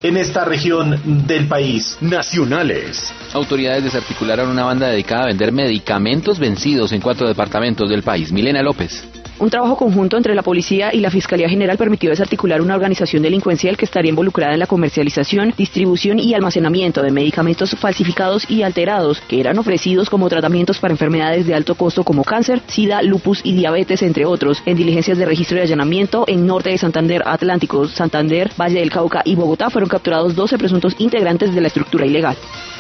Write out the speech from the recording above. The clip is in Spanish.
en esta región del país. Nacionales. Autoridades desarticularon una banda dedicada a vender medicamentos vencidos en 4 departamentos del país. Milena López. Un trabajo conjunto entre la policía y la Fiscalía General permitió desarticular una organización delincuencial que estaría involucrada en la comercialización, distribución y almacenamiento de medicamentos falsificados y alterados que eran ofrecidos como tratamientos para enfermedades de alto costo como cáncer, sida, lupus y diabetes, entre otros, en diligencias de registro y allanamiento en norte de Santander, Atlántico, Santander, Valle del Cauca y Bogotá. Fueron capturados 12 presuntos integrantes de la estructura ilegal.